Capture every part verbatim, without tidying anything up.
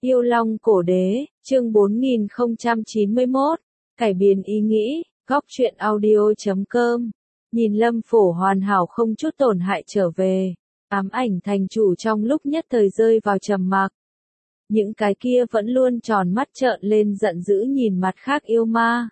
Yêu Long Cổ Đế, chương bốn nghìn không trăm chín mươi mốt, cải biến ý nghĩ, góc truyện audio chấm com. Nhìn Lâm Phổ hoàn hảo không chút tổn hại trở về, ám ảnh thành chủ trong lúc nhất thời rơi vào trầm mặc. Những cái kia vẫn luôn tròn mắt trợn lên giận dữ nhìn mặt khác yêu ma.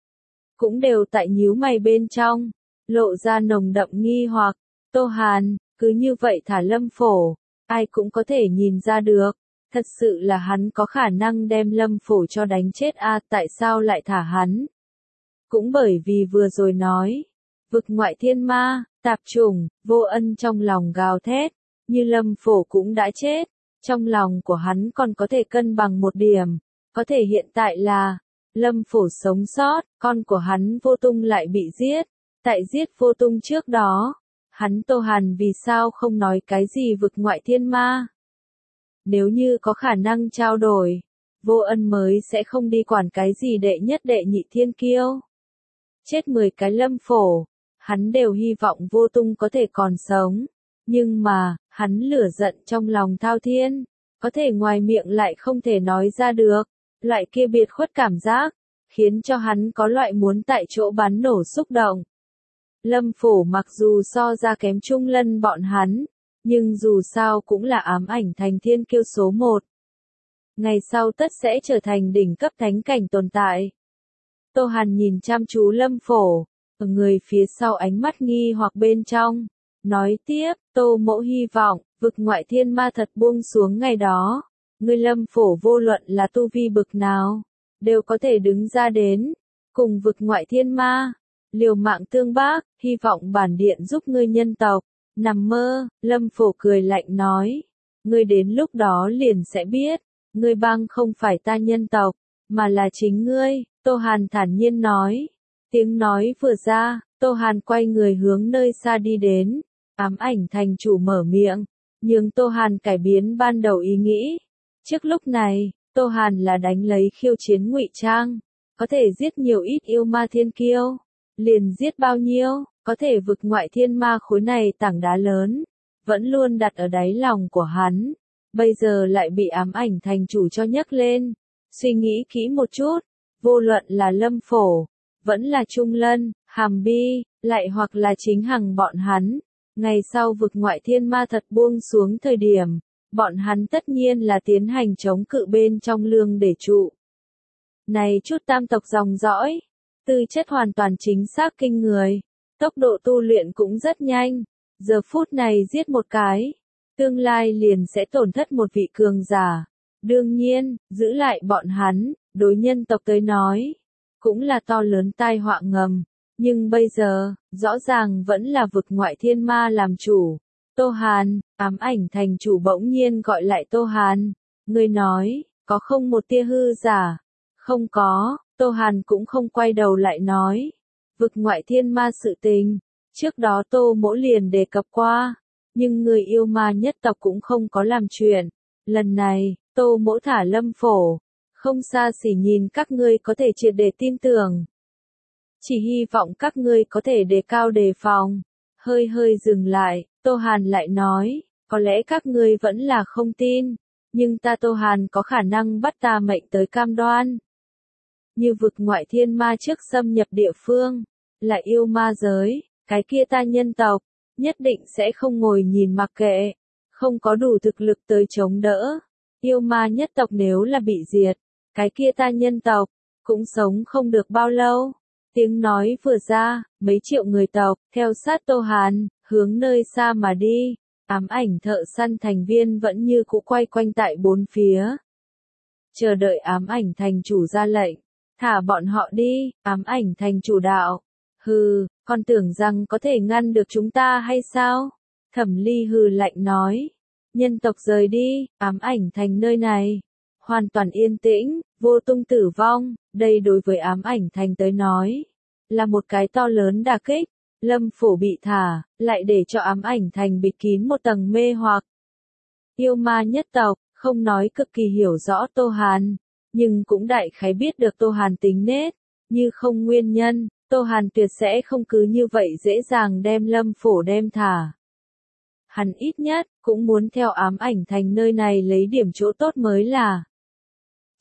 Cũng đều tại nhíu mày bên trong, lộ ra nồng đậm nghi hoặc, Tô Hàn, cứ như vậy thả Lâm Phổ, ai cũng có thể nhìn ra được. Thật sự là hắn có khả năng đem Lâm Phổ cho đánh chết a, à, tại sao lại thả hắn? Cũng bởi vì vừa rồi nói, vực ngoại thiên ma, tạp chủng, Vô Ân trong lòng gào thét, như Lâm Phổ cũng đã chết, trong lòng của hắn còn có thể cân bằng một điểm, có thể hiện tại là, Lâm Phổ sống sót, con của hắn Vô Tung lại bị giết, tại giết Vô Tung trước đó, hắn Tô Hàn vì sao không nói cái gì vực ngoại thiên ma? Nếu như có khả năng trao đổi, Vô Ân mới sẽ không đi quản cái gì đệ nhất đệ nhị thiên kiêu. Chết mười cái Lâm Phổ, hắn đều hy vọng Vô Tung có thể còn sống. Nhưng mà, hắn lửa giận trong lòng thao thiên, có thể ngoài miệng lại không thể nói ra được. Loại kia biệt khuất cảm giác, khiến cho hắn có loại muốn tại chỗ bắn nổ xúc động. Lâm Phổ mặc dù so ra kém Trung Lân bọn hắn, nhưng dù sao cũng là ám ảnh thành thiên kiêu số một. Ngày sau tất sẽ trở thành đỉnh cấp thánh cảnh tồn tại. Tô Hàn nhìn chăm chú Lâm Phổ, ở người phía sau ánh mắt nghi hoặc bên trong. Nói tiếp, Tô Mỗ hy vọng, vực ngoại thiên ma thật buông xuống ngày đó. Người Lâm Phổ vô luận là tu vi bực nào, đều có thể đứng ra đến, cùng vực ngoại thiên ma, liều mạng tương bác, hy vọng bản điện giúp ngươi nhân tộc. Nằm mơ, Lâm Phổ cười lạnh nói, ngươi đến lúc đó liền sẽ biết, ngươi băng không phải ta nhân tộc, mà là chính ngươi, Tô Hàn thản nhiên nói. Tiếng nói vừa ra, Tô Hàn quay người hướng nơi xa đi đến, ám ảnh thành chủ mở miệng, nhưng Tô Hàn cải biến ban đầu ý nghĩ. Trước lúc này, Tô Hàn là đánh lấy khiêu chiến ngụy trang, có thể giết nhiều ít yêu ma thiên kiêu, liền giết bao nhiêu. Có thể vực ngoại thiên ma khối này tảng đá lớn, vẫn luôn đặt ở đáy lòng của hắn, bây giờ lại bị ám ảnh thành chủ cho nhấc lên. Suy nghĩ kỹ một chút, vô luận là Lâm Phổ, vẫn là Trung Lân, Hàm Bi, lại hoặc là chính Hằng bọn hắn, ngày sau vực ngoại thiên ma thật buông xuống thời điểm, bọn hắn tất nhiên là tiến hành chống cự bên trong lương để trụ. Này chút tam tộc dòng dõi, tư chất hoàn toàn chính xác kinh người. Tốc độ tu luyện cũng rất nhanh, giờ phút này giết một cái, tương lai liền sẽ tổn thất một vị cường giả. Đương nhiên, giữ lại bọn hắn, đối nhân tộc tới nói, cũng là to lớn tai họa ngầm. Nhưng bây giờ, rõ ràng vẫn là vực ngoại thiên ma làm chủ. Tô Hàn, ám ảnh thành chủ bỗng nhiên gọi lại Tô Hàn. Người nói, có không một tia hư giả? Không có, Tô Hàn cũng không quay đầu lại nói. Vực ngoại thiên ma sự tình, trước đó Tô Mỗ liền đề cập qua, nhưng người yêu ma nhất tộc cũng không có làm chuyện. Lần này, Tô Mỗ thả Lâm Phổ, không xa xỉ nhìn các ngươi có thể triệt để tin tưởng. Chỉ hy vọng các ngươi có thể đề cao đề phòng. Hơi hơi dừng lại, Tô Hàn lại nói, có lẽ các ngươi vẫn là không tin, nhưng ta Tô Hàn có khả năng bắt ta mệnh tới cam đoan. Như vực ngoại thiên ma trước xâm nhập địa phương, là yêu ma giới, cái kia ta nhân tộc, nhất định sẽ không ngồi nhìn mặc kệ, không có đủ thực lực tới chống đỡ. Yêu ma nhất tộc nếu là bị diệt, cái kia ta nhân tộc, cũng sống không được bao lâu. Tiếng nói vừa ra, mấy triệu người tộc, theo sát Tô Hàn, hướng nơi xa mà đi, ám ảnh thợ săn thành viên vẫn như cũ quay quanh tại bốn phía. Chờ đợi ám ảnh thành chủ ra lệnh. Thả bọn họ đi, ám ảnh thành chủ đạo. Hừ, con tưởng rằng có thể ngăn được chúng ta hay sao? Thẩm Ly hừ lạnh nói. Nhân tộc rời đi, ám ảnh thành nơi này. Hoàn toàn yên tĩnh, Vô Tung tử vong, đây đối với ám ảnh thành tới nói. Là một cái to lớn đả kích. Lâm Phổ bị thả, lại để cho ám ảnh thành bịt kín một tầng mê hoặc. Yêu ma nhất tộc, không nói cực kỳ hiểu rõ Tô Hàn. Nhưng cũng đại khái biết được Tô Hàn tính nết, như không nguyên nhân, Tô Hàn tuyệt sẽ không cứ như vậy dễ dàng đem Lâm Phổ đem thả. Hắn ít nhất, cũng muốn theo ám ảnh thành nơi này lấy điểm chỗ tốt mới là.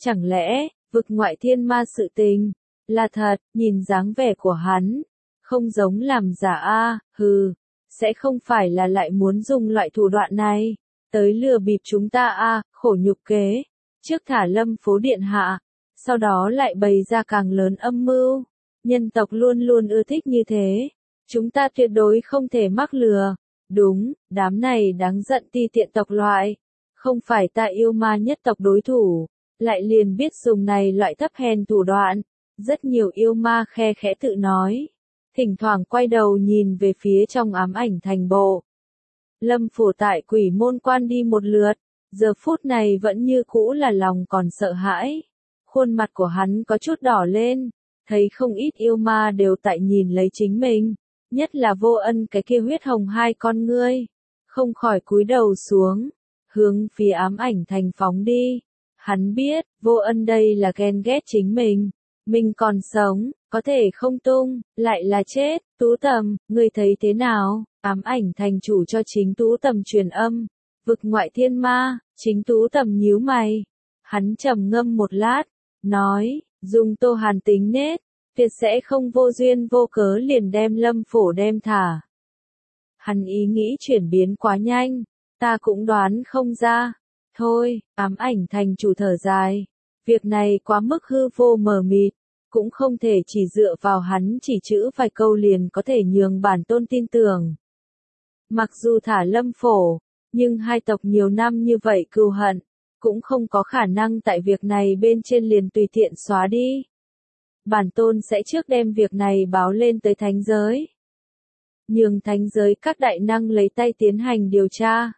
Chẳng lẽ, vực ngoại thiên ma sự tình, là thật, nhìn dáng vẻ của hắn, không giống làm giả a, hừ, sẽ không phải là lại muốn dùng loại thủ đoạn này, tới lừa bịp chúng ta a, khổ nhục kế, trước thả Lâm phố điện hạ, sau đó lại bày ra càng lớn âm mưu, nhân tộc luôn luôn ưa thích như thế, chúng ta tuyệt đối không thể mắc lừa, đúng, đám này đáng giận ti tiện tộc loại, không phải ta yêu ma nhất tộc đối thủ, lại liền biết dùng này loại thấp hèn thủ đoạn, rất nhiều yêu ma khe khẽ tự nói, thỉnh thoảng quay đầu nhìn về phía trong ám ảnh thành bộ. Lâm Phổ tại quỷ môn quan đi một lượt, giờ phút này vẫn như cũ là lòng còn sợ hãi, khuôn mặt của hắn có chút đỏ lên, thấy không ít yêu ma đều tại nhìn lấy chính mình, nhất là Vô Ân cái kia huyết hồng hai con ngươi, không khỏi cúi đầu xuống, hướng phía ám ảnh thành phóng đi. Hắn biết, Vô Ân đây là ghen ghét chính mình, mình còn sống, có thể không tung, lại là chết, Tú Tầm, ngươi thấy thế nào? Ám ảnh thành chủ cho chính Tú Tầm truyền âm, vực ngoại thiên ma, chính Tú Tầm nhíu mày, hắn trầm ngâm một lát, nói, dùng Tô Hàn tính nết, tuyệt sẽ không vô duyên vô cớ liền đem Lâm Phổ đem thả. Hắn ý nghĩ chuyển biến quá nhanh, ta cũng đoán không ra. Thôi, ám ảnh thành chủ thở dài, việc này quá mức hư vô mờ mịt, cũng không thể chỉ dựa vào hắn chỉ chữ vài câu liền có thể nhường bản tôn tin tưởng. Mặc dù thả Lâm Phổ, nhưng hai tộc nhiều năm như vậy cừu hận, cũng không có khả năng tại việc này bên trên liền tùy tiện xóa đi. Bản tôn sẽ trước đem việc này báo lên tới thánh giới. Nhường thánh giới các đại năng lấy tay tiến hành điều tra.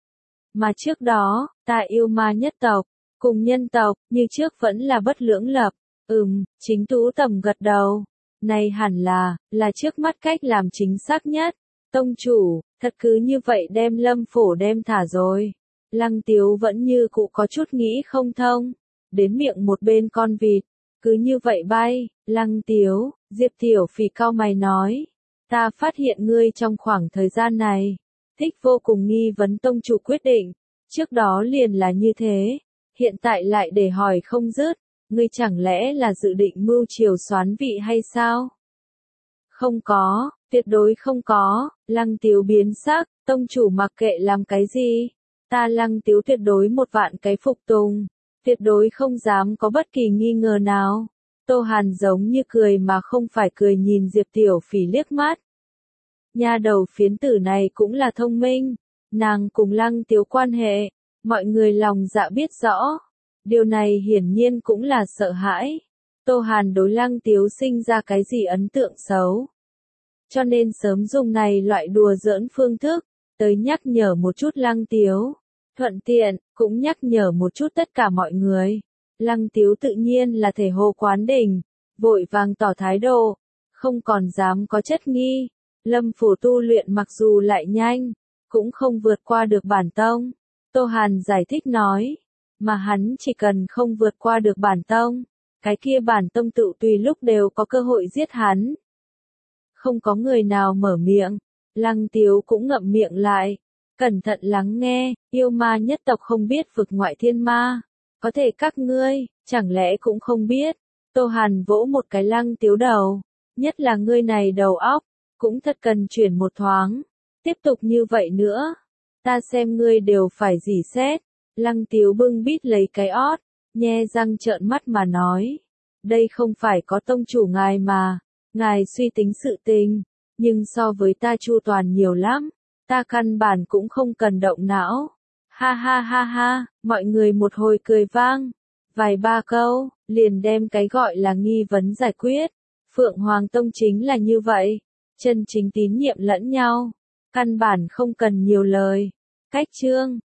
Mà trước đó, ta yêu ma nhất tộc, cùng nhân tộc, như trước vẫn là bất lưỡng lập. Ừm, chính Tú Tầm gật đầu. Này hẳn là, là trước mắt cách làm chính xác nhất. Tông chủ, thật cứ như vậy đem Lâm Phổ đem thả rồi. Lăng Tiếu vẫn như cụ có chút nghĩ không thông. Đến miệng một bên con vịt, cứ như vậy bay, Lăng Tiếu, Diệp Tiểu Phỉ cau mày nói. Ta phát hiện ngươi trong khoảng thời gian này, thích vô cùng nghi vấn tông chủ quyết định, trước đó liền là như thế, hiện tại lại để hỏi không dứt, ngươi chẳng lẽ là dự định mưu triều soán vị hay sao? Không có, tuyệt đối không có, Lăng Tiếu biến sắc, tông chủ mặc kệ làm cái gì, ta Lăng Tiếu tuyệt đối một vạn cái phục tùng, tuyệt đối không dám có bất kỳ nghi ngờ nào. Tô Hàn giống như cười mà không phải cười nhìn Diệp Tiểu Phỉ liếc mắt. Nha đầu phiến tử này cũng là thông minh, nàng cùng Lăng Tiếu quan hệ, mọi người lòng dạ biết rõ. Điều này hiển nhiên cũng là sợ hãi. Tô Hàn đối Lăng Tiếu sinh ra cái gì ấn tượng xấu. Cho nên sớm dùng này loại đùa giỡn phương thức, tới nhắc nhở một chút Lăng Tiếu. Thuận tiện, cũng nhắc nhở một chút tất cả mọi người. Lăng Tiếu tự nhiên là thể hồ quán đỉnh, vội vàng tỏ thái độ, không còn dám có chất nghi. Lâm Phổ tu luyện mặc dù lại nhanh, cũng không vượt qua được bản tông. Tô Hàn giải thích nói, mà hắn chỉ cần không vượt qua được bản tông, cái kia bản tông tự tùy lúc đều có cơ hội giết hắn. Không có người nào mở miệng, Lăng Tiếu cũng ngậm miệng lại, cẩn thận lắng nghe, yêu ma nhất tộc không biết vực ngoại thiên ma, có thể các ngươi, chẳng lẽ cũng không biết. Tô Hàn vỗ một cái Lăng Tiếu đầu, nhất là ngươi này đầu óc, cũng thật cần chuyển một thoáng, tiếp tục như vậy nữa, ta xem ngươi đều phải dỉ xét. Lăng Tiếu bưng bít lấy cái ót, nhe răng trợn mắt mà nói, đây không phải có tông chủ ngài mà, ngài suy tính sự tình, nhưng so với ta chu toàn nhiều lắm, ta căn bản cũng không cần động não. Ha ha ha ha, mọi người một hồi cười vang, vài ba câu, liền đem cái gọi là nghi vấn giải quyết. Phượng Hoàng Tông chính là như vậy, chân chính tín nhiệm lẫn nhau, căn bản không cần nhiều lời. Cách chương